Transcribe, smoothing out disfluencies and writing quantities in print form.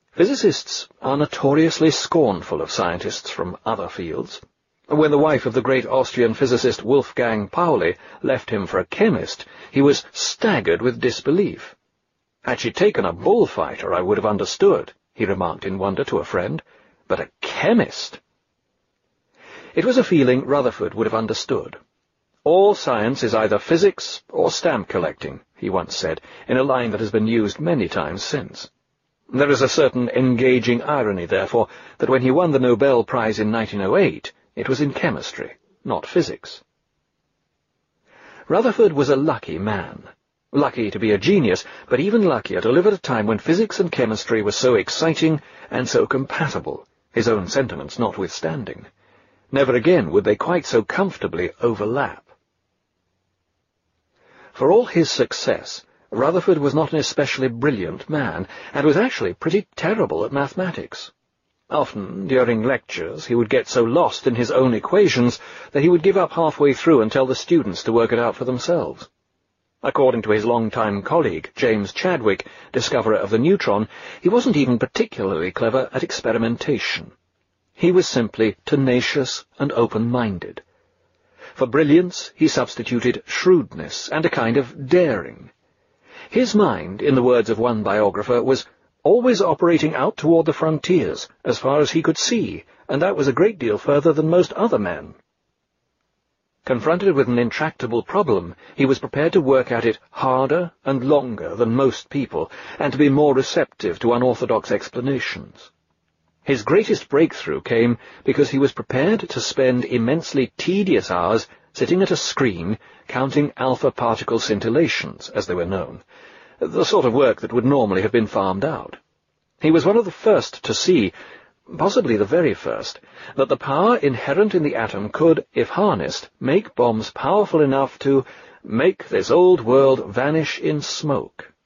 Physicists are notoriously scornful of scientists from other fields. When the wife of the great Austrian physicist Wolfgang Pauli left him for a chemist, he was staggered with disbelief. "Had she taken a bullfighter, I would have understood," he remarked in wonder to a friend, "but a chemist!" It was a feeling Rutherford would have understood. "All science is either physics or stamp collecting," he once said, in a line that has been used many times since. There is a certain engaging irony, therefore, that when he won the Nobel Prize in 1908, it was in chemistry, not physics. Rutherford was a lucky man. Lucky to be a genius, but even luckier to live at a time when physics and chemistry were so exciting and so compatible, his own sentiments notwithstanding. Never again would they quite so comfortably overlap. For all his success, Rutherford was not an especially brilliant man, and was actually pretty terrible at mathematics. Often, during lectures, he would get so lost in his own equations that he would give up halfway through and tell the students to work it out for themselves. According to his long-time colleague, James Chadwick, discoverer of the neutron, he wasn't even particularly clever at experimentation. He was simply tenacious and open-minded. For brilliance, he substituted shrewdness and a kind of daring. His mind, in the words of one biographer, was always operating out toward the frontiers, as far as he could see, and that was a great deal further than most other men. Confronted with an intractable problem, he was prepared to work at it harder and longer than most people, and to be more receptive to unorthodox explanations. His greatest breakthrough came because he was prepared to spend immensely tedious hours sitting at a screen, counting alpha particle scintillations, as they were known, the sort of work that would normally have been farmed out. He was one of the first to see, possibly the very first, that the power inherent in the atom could, if harnessed, make bombs powerful enough to make this old world vanish in smoke.